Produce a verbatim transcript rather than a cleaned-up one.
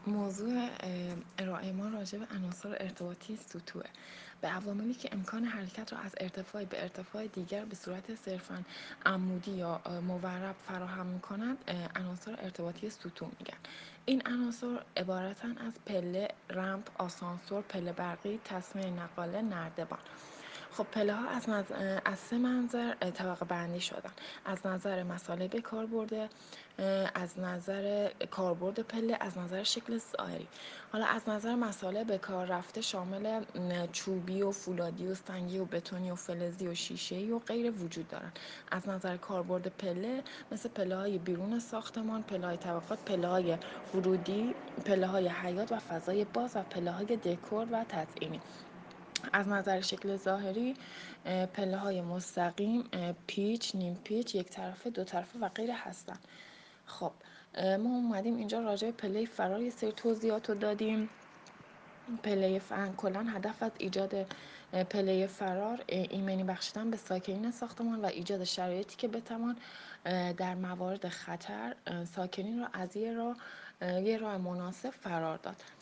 موضوع اه، ارائه ما راجع به عناصر ارتباطی سطوحه، به عواملی که امکان حرکت را از ارتفاعی به ارتفاع دیگر به صورت صرفاً عمودی یا اه، مورب فراهم می‌کند عناصر ارتباطی سطوح میگن. این عناصر عبارتند از پله، رمپ، آسانسور، پله برقی، تسمه نقاله، نردبان. خب پله ها از, نظ... از سه منظر طبقه بندی شدن: از نظر مساله به کار برده، از نظر کاربرد پله، از نظر شکل ظاهری. حالا از نظر مساله به کار رفته شامل چوبی و فولادی و سنگی و بتونی و فلزی و شیشه‌ای و غیر وجود دارن. از نظر کاربرد پله مثل پله های بیرون ساختمان، پله های طبقات، پله های ورودی، پله های حیاط و فضای باز و پله های دکور و تزئینی. از نظر شکل ظاهری پله های مستقیم، پیچ، نیم پیچ، یک طرفه، دو طرفه و غیره هستن. خب ما اومدیم اینجا راجع به پله فرار یه سری توضیحات رو دادیم. پله فرار کلا هدف از ایجاد پله فرار ایمنی بخشیدن به ساکنین ساختمان و ایجاد شرایطی که بتوان در موارد خطر ساکنین را از یه راه یه راه مناسب فرار داد.